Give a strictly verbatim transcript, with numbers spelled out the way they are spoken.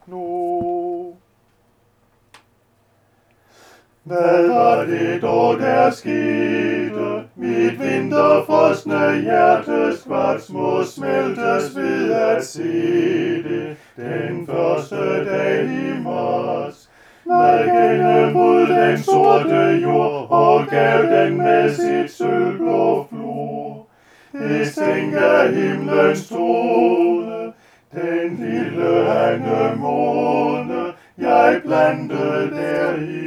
nu. Hvad var det dog, der skete? Mit vinterfrosne hjerteskvat må smeltes ved at se det. Den første dag i marts, hvad gennembrud den sorte jord og gav den med sit sølvblå flor. Det tænker himlens stråle, den lille anemone, jeg plantede der i